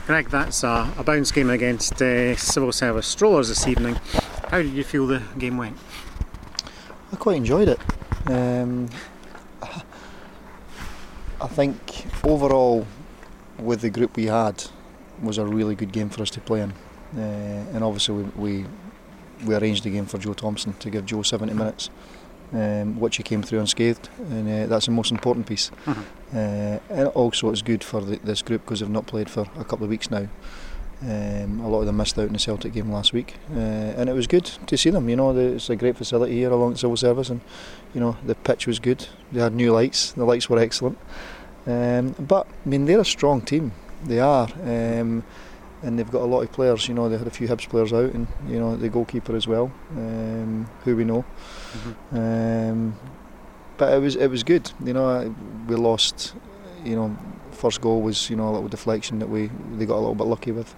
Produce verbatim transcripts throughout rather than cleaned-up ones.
Greg, that's a, a bounce game against uh, Civil Service Strollers this evening. How did you feel the game went? I quite enjoyed it. Um, I think overall, with the group we had, was a really good game for us to play in. Uh, and obviously we, we we arranged the game for Joe Thompson to give Joe seventy minutes, um, which he came through unscathed, and uh, that's the most important piece. Mm-hmm. uh, and also it's good for the, this group because they've not played for a couple of weeks now. Um, a lot of them missed out in the Celtic game last week, uh, and it was good to see them. You know, the, it's a great facility here along the Civil Service, and you know the pitch was good. They had new lights; the lights were excellent. Um, but I mean, they're a strong team. They are, um, and they've got a lot of players. You know, they had a few Hibs players out, and you know the goalkeeper as well, um, who we know. Mm-hmm. Um, but it was it was good. You know, we lost. You know, first goal was you know a little deflection that we they got a little bit lucky with.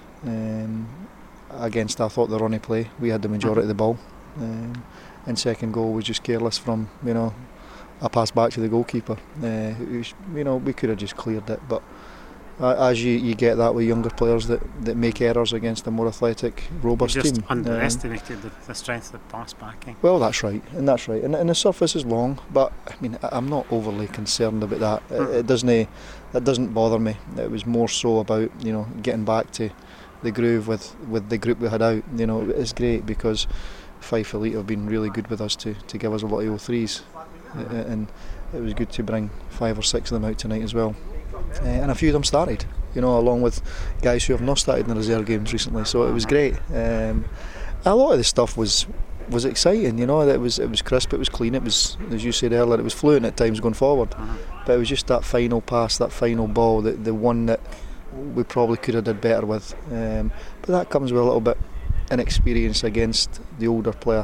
Um, against I thought the Ronnie play, we had the majority of the ball, um, and second goal was just careless from you know a pass back to the goalkeeper. Uh, was, you know we could have just cleared it, but uh, as you, you get that with younger players that, that make errors against a more athletic, robust you just team. Just underestimated um, the, the strength of the pass backing. Well, that's right, and that's right, and, and the surface is long, but I mean I'm not overly concerned about that. Mm. It, it doesn't it doesn't bother me. It was more so about you know getting back to the groove with, with the group we had out. You know, it's great because Fife Elite have been really good with us to, to give us a lot of O threes, uh, and it was good to bring five or six of them out tonight as well. Uh, and a few of them started, you know, along with guys who have not started in the reserve games recently. So it was great. Um, a lot of the stuff was was exciting, you know. It was it was crisp, it was clean, it was, as you said earlier, it was fluent at times going forward. But it was just that final pass, that final ball, the the one that we probably could have did better with. Um, but that comes with a little bit inexperience against the older player.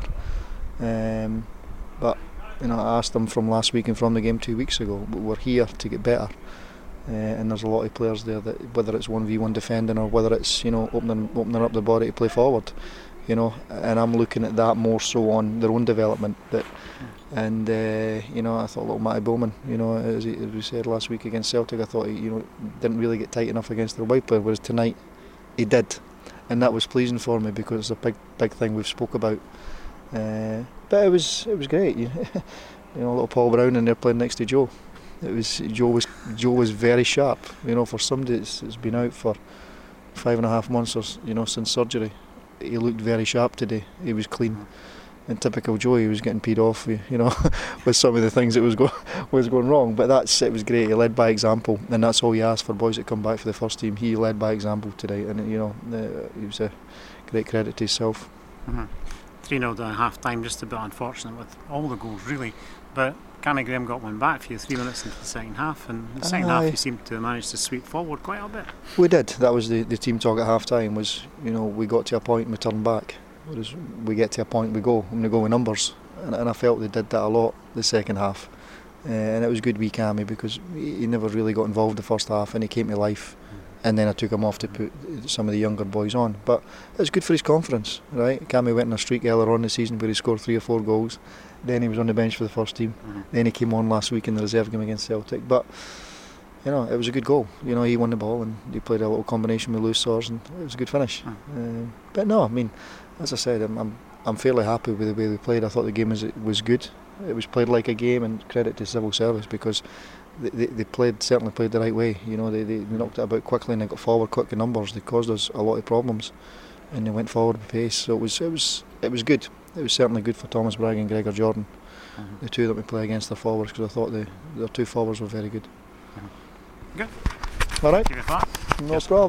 Um, but you know, I asked them from last week and from the game two weeks ago. We're here to get better, uh, and there's a lot of players there that whether it's one v one defending or whether it's you know opening opening up the body to play forward. You know, and I'm looking at that more so on their own development. That, and uh, you know, I thought little Matty Bowman, you know, as, he, as we said last week against Celtic, I thought he, you know, didn't really get tight enough against their wide player, whereas tonight he did, and that was pleasing for me because it's a big, big thing we've spoke about. Uh, but it was, it was great. You know, little Paul Brown in there playing next to Joe. It was Joe was Joe was very sharp. You know, for somebody that's, that's been out for five and a half months or you know since surgery. He looked very sharp today. He was clean. In typical Joe, he was getting peed off, you know, with some of the things that was go was going wrong. But that's it was great. He led by example, and that's all you ask for boys that come back for the first team. He led by example today, and you know, uh, he was a great credit to himself. Mm-hmm. three nil down half time, just a bit unfortunate with all the goals, really. But Cammy Graham got one back for you three minutes into the second half, and in the second Aye. half you seemed to have managed to sweep forward quite a bit. We did. That was the, the team talk at half time. Was you know we got to a point and we turned back. Whereas we get to a point we go and we go with numbers, and, and I felt they did that a lot the second half, uh, and it was good wee Cammy because he, he never really got involved the first half and he came to life. And then I took him off to put some of the younger boys on. But it's good for his confidence, right? Cammy went on a streak earlier on in the season where he scored three or four goals. Then he was on the bench for the first team. Mm-hmm. Then he came on last week in the reserve game against Celtic. But, you know, it was a good goal. You know, he won the ball and he played a little combination with Lewis Sors and it was a good finish. Mm-hmm. uh, but no, I mean, as I said, I'm, I'm I'm fairly happy with the way we played. I thought the game was was good. It was played like a game, and credit to Civil Service because They, they, they played certainly played the right way. You know, they, they knocked it about quickly and they got forward quick in numbers. They caused us a lot of problems, and they went forward with pace. So it was it was it was good. It was certainly good for Thomas Bragg and Gregor Jordan, mm-hmm. the two that we play against their forwards, because I thought the their two forwards were very good. Mm-hmm. Good. All right. Give it a thought. No problem.